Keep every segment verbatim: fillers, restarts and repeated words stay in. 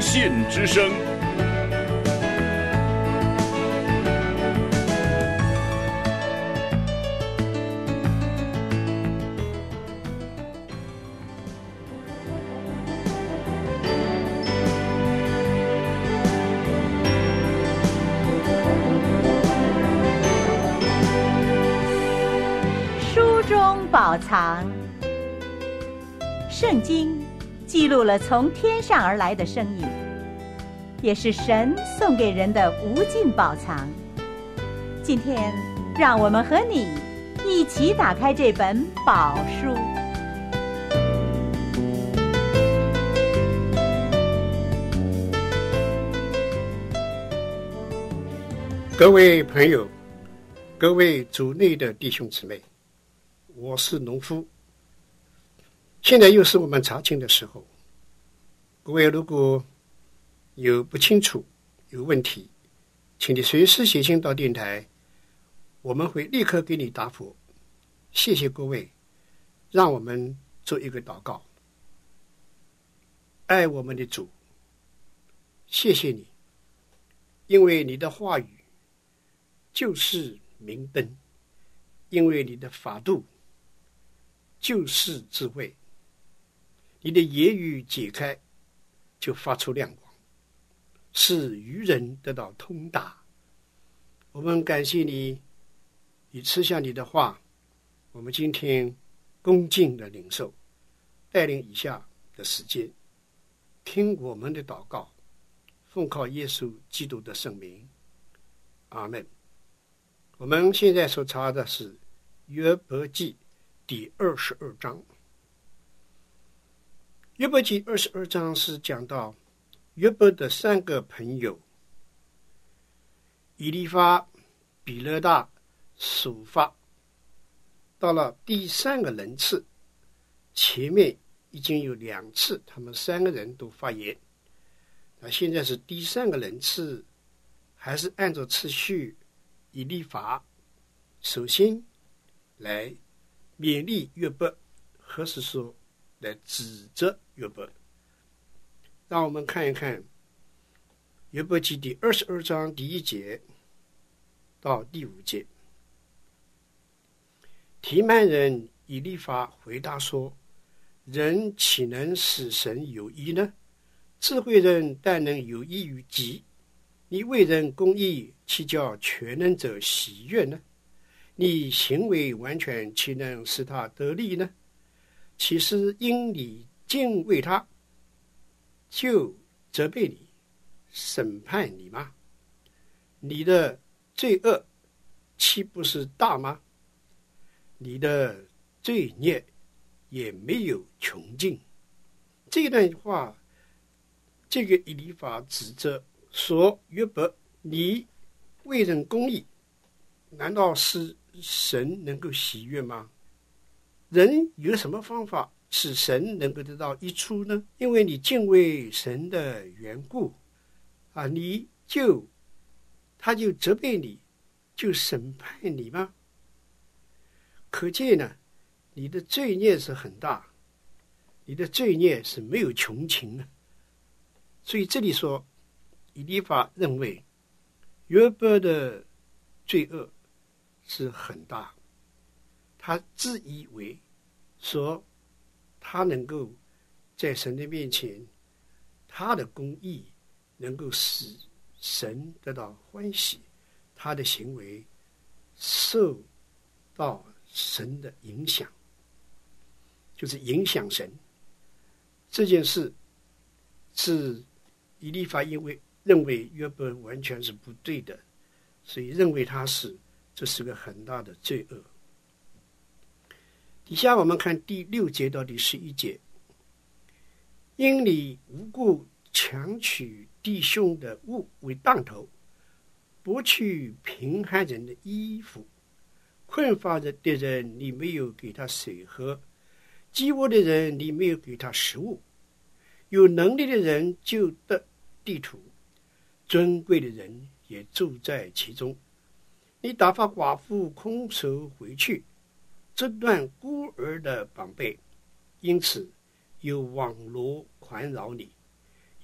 信之声。 书中宝藏，圣经记录了从天上而来的声音，也是神送给人的无尽宝藏。今天，让我们和你一起打开这本宝书。 各位朋友，各位主内的弟兄姊妹，我是农夫。现在又是我们查经的时候，各位如果有不清楚、有问题，请你随时写信到电台，我们会立刻给你答复。谢谢各位，让我们做一个祷告。爱我们的主，谢谢你，因为你的话语就是明灯，因为你的法度就是智慧，你的言语解开就发出亮光，使愚人得到通达。我们感谢你，你赐下你的话，我们今天恭敬的领受，带领以下的时间听我们的祷告，奉靠耶稣基督的圣名，阿们。我们现在所查的是约伯记第二十二章。约伯记二十二章是讲到约伯的三个朋友以利法、比勒大、属法，到了第三个人次，前面已经有两次他们三个人都发言，那现在是第三个人次，还是按照次序，以利法首先来勉励约伯，或是说来指责约伯。让我们看一看约伯记第二十二章第一节到第五节。提曼人以利法回答说：人岂能使神有益呢？智慧人但能有益于己。你为人公义，岂叫全能者喜悦呢？你行为完全，岂能使他得利呢？岂是因你敬畏他，就责备你、审判你吗？你的罪恶岂不是大吗？你的罪孽也没有穷尽。这段话，这个以利法指责说：约伯，你为人公义，难道是神能够喜悦吗？人有什么方法使神能够得到益处呢？因为你敬畏神的缘故啊，你就他就责备你，就审判你吗？可见呢，你的罪孽是很大，你的罪孽是没有穷尽的。所以这里说，以利法认为约伯的罪恶是很大，他自以为说他能够在神的面前，他的公义能够使神得到欢喜，他的行为受到神的影响，就是影响神。这件事是以利法因为认为约伯完全是不对的，所以认为他是这是个很大的罪恶。底下我们看第六节到第十一节。因你无故强取弟兄的物为当头，剥去贫寒人的衣服，困乏的人你没有给他水喝，饥饿的人你没有给他食物，有能力的人就得地土，尊贵的人也住在其中。你打发寡妇空手回去，折断孤儿的膀臂，因此有网罗环绕你，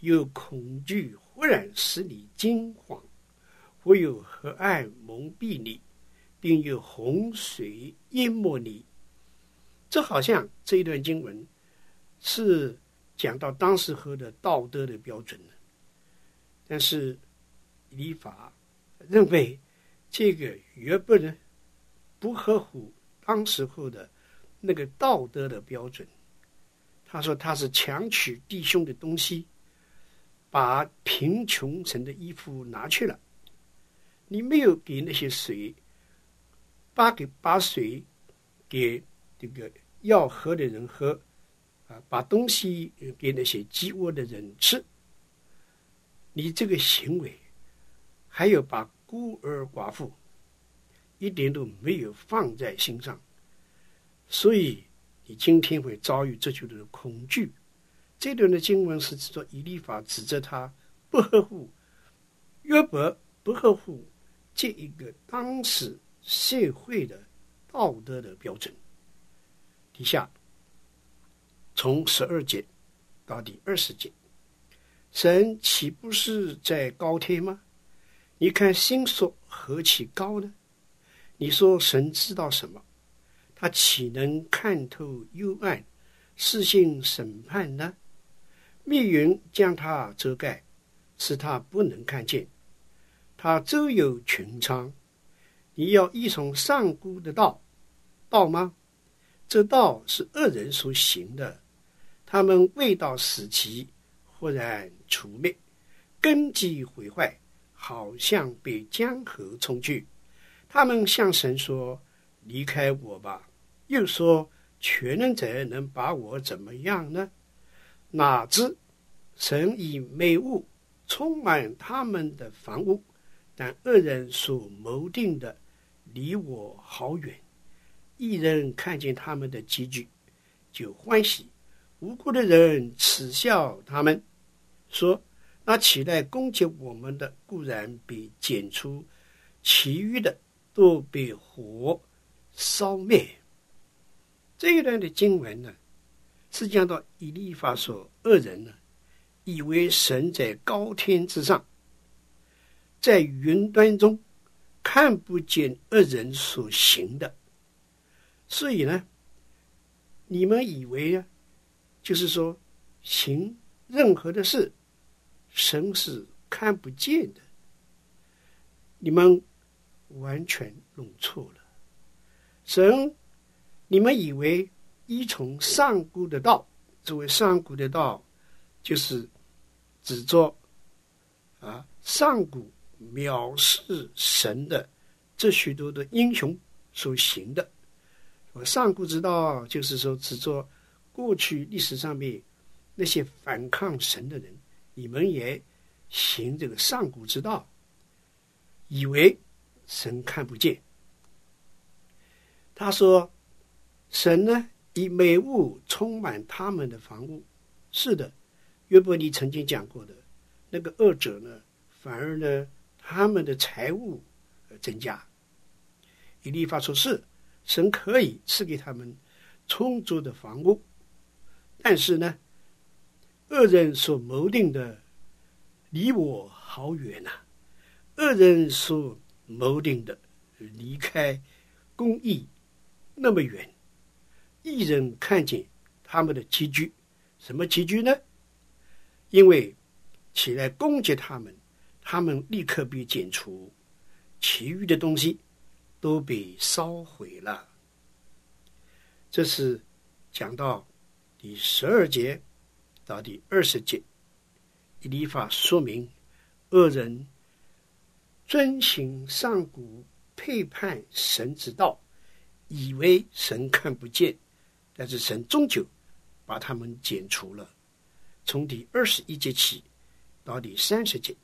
有恐惧忽然使你惊慌，或有黑暗蒙蔽你，并有洪水淹没你。这好像这一段经文是讲到当时候的道德的标准，但是以利法认为这个约伯呢不合乎当时候的那个道德的标准。他说他是强取弟兄的东西，把贫穷人的衣服拿去了。你没有给那些水，把给把水给这个要喝的人喝，啊，把东西给那些饥饿的人吃。你这个行为，还有把孤儿寡妇一点都没有放在心上，所以你今天会遭遇这就是恐惧。这段的经文是指着以利法指责他不合乎约伯，不合乎这一个当时社会的道德的标准。底下从十二节到第二十节，神岂不是在高天吗？你看星宿何其高呢？你说神知道什么？他岂能看透幽暗，施行审判呢？密云将他遮盖，使他不能看见。他周游群苍，你要依从上古的道，道吗？这道是恶人所行的，他们未到死期，忽然除灭，根基毁坏，好像被江河冲去。他们向神说：离开我吧。又说：全能者能把我怎么样呢？哪知神以美物充满他们的房屋，但恶人所谋定的离我好远。一人看见他们的积聚就欢喜，无辜的人耻笑他们，说：那起来攻击我们的固然被剪除，其余的都被火烧灭。这一段的经文呢，是讲到以利法说恶人呢，以为神在高天之上，在云端中看不见恶人所行的。所以呢，你们以为啊，就是说行任何的事，神是看不见的。你们完全弄错了。神，你们以为依从上古的道，作为上古的道，就是指着啊上古藐视神的这许多的英雄所行的。上古之道就是说指着过去历史上面那些反抗神的人，你们也行这个上古之道，以为神看不见。他说神呢以美物充满他们的房屋。是的，约伯尼曾经讲过的，那个恶者呢反而呢他们的财物增加。以利法说是神可以赐给他们充足的房屋，但是呢恶人所谋定的离我好远啊，恶人所谋定的离开公义那么远。义人看见他们的积聚，什么积聚呢？因为起来攻击他们，他们立刻被剪除，其余的东西都被烧毁了。这是讲到第十二节到第二十节，以利法说明恶人遵行上古背叛神之道，以为神看不见，但是神终究把他们剪除了。从第二十一节起到第三十节，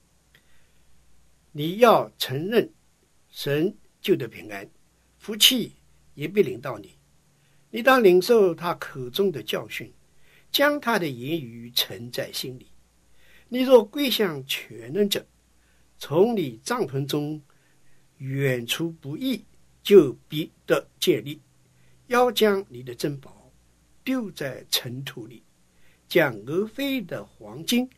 你要承认神救得平安，福气也必临到你。你当领受他口中的教训，将他的言语沉在心里。你若归向全能者，从你帐篷中远出不义，就必得建立。要将你的珍宝丢在尘土里，将俄非的黄金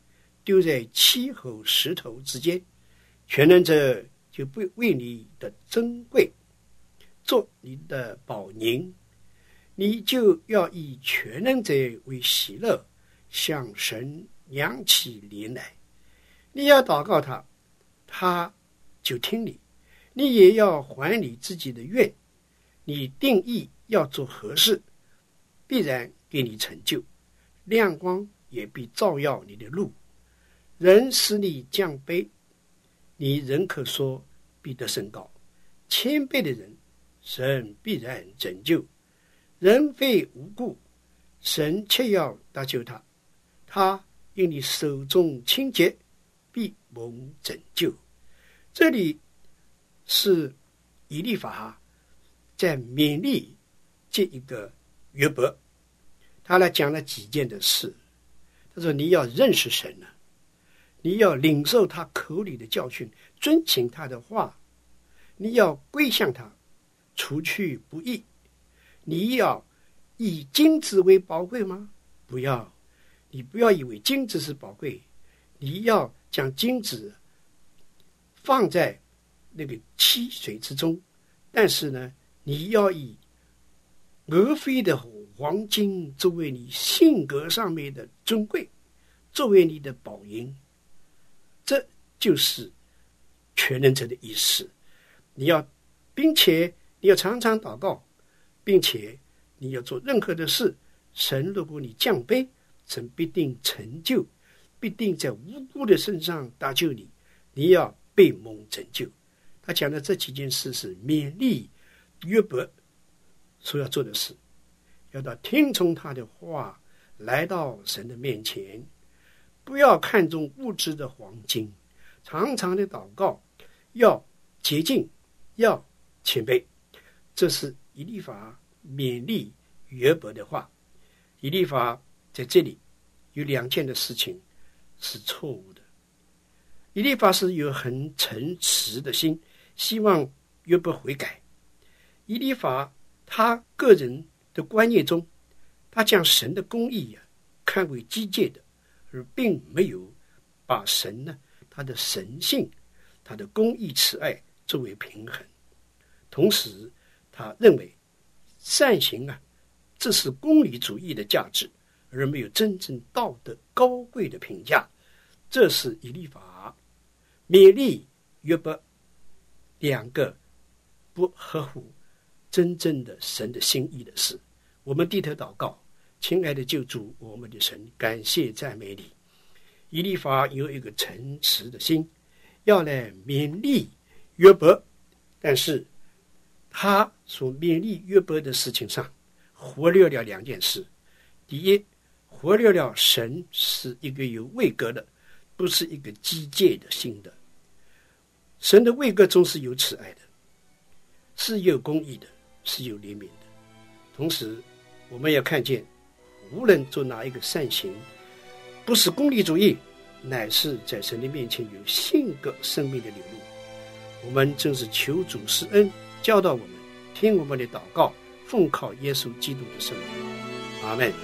丢在七口石头之间，全能者就不为你的珍贵做你的保宁，你就要以全能者为喜乐，向神扬起脸来。你要祷告他，他就听你，你也要还你自己的愿。你定义要做何事，必然给你成就，亮光也必照耀你的路。人使你降卑，你仍可说必得升高。谦卑的人，神必然拯救；人非无故，神却要搭救他。他因你手中清洁，必蒙拯救。这里是以利法在勉励这一个约伯，他来讲了几件的事。他说你要认识神呢、啊，你要领受他口里的教训，遵行他的话，你要归向他，除去不义。你要以金子为宝贵吗？不要，你不要以为金子是宝贵，你要将金子放在那个溪水之中，但是呢，你要以俄斐的黄金作为你性格上面的尊贵，作为你的宝银。这就是全能者的意思。你要，并且你要常常祷告，并且你要做任何的事，神如果你降卑，神必定成就，必定在无辜的身上搭救你，你要被蒙拯救。他讲的这几件事是勉励约伯所要做的事，要到听从他的话，来到神的面前，不要看重物质的黄金，常常的祷告，要洁净，要谦卑。这是以利法勉励约伯的话。以利法在这里有两件的事情是错误的。以利法是有很诚实的心，希望约伯悔改。以利法他个人的观念中，他将神的公义啊看为机械的，而并没有把神呢他的神性、他的公义慈爱作为平衡。同时他认为善行啊，这是公理主义的价值，而没有真正道德高贵的评价。这是以利法勉励约伯两个不合乎真正的神的心意的事。我们低头祷告，亲爱的救主，我们的神，感谢赞美你。以利法有一个诚实的心，要来勉励约伯，但是他所勉励约伯的事情上忽略了两件事。第一，忽略了神是一个有位格的，不是一个机械的心的。神的位格中是有慈爱的，是有公义的，是有怜悯的。同时我们要看见，无论做哪一个善行，不是功利主义，乃是在神的面前有性格生命的流露。我们正是求主施恩，教导我们，听我们的祷告，奉靠耶稣基督的圣名，阿们。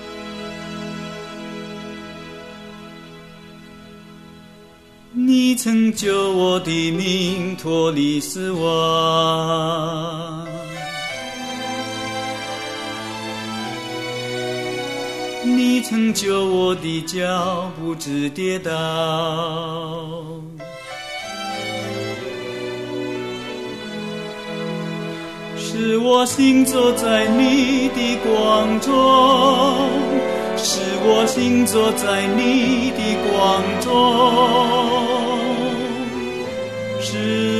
你曾救我的命脱离死亡，你曾救我的脚不致跌倒，使我行走在你的光中，使我行走在你的光中，使